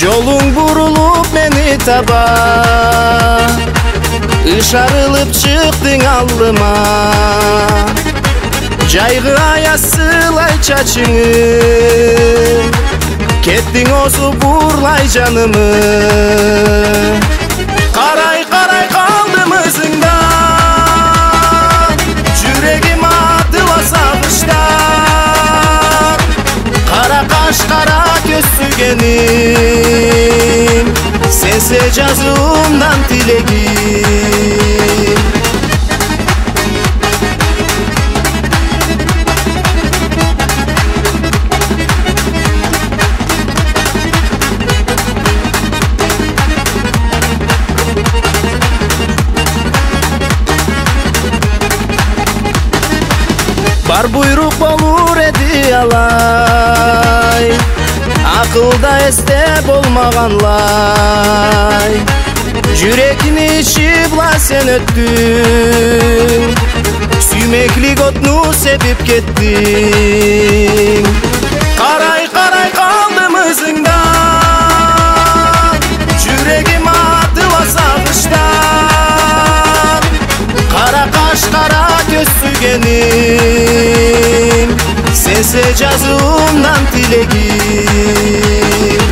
Жолуң бурулуп мени таба, ышарылып чыктың алдыма. Жайгы аяз сылай чачыңы, кеттиң озуп бурлай жанымы. Карай карай калдым ызыңда, жүрегим атыла сагыштан. Кара каш кара көз сүйгеним, сенсе жазуумдан тилегим. Бар буйрук болур эди алай, акылда эсте болмаганлай. Жүрегине ичипла сен өттүң, сүймеклик отну себип кеттиң. Карай карай калдым ызыңда, жүрегим атыла сагыштан. Кара каш кара көз сүйгеним, сенсе жазуумдан тилегим.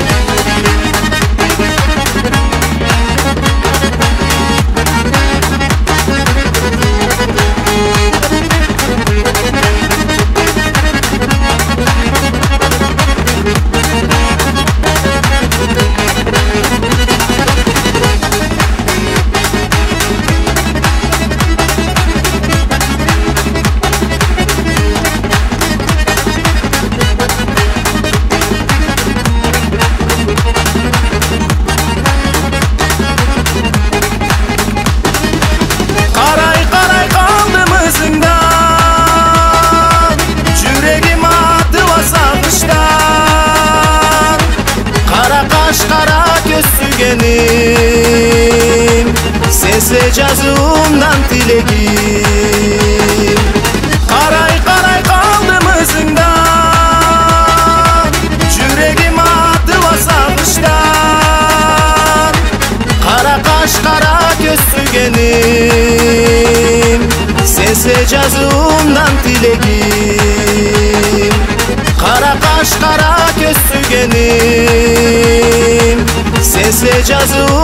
Sense жазуумдан тилегим. Карай карай калдым ызыңдан, жүрегим атыла сагыштан. Кара каш кара көз сүйгеним, сенсе жазуумдан тилегим. Кара каш кара көз сүйгеним, сенсе жазуумдан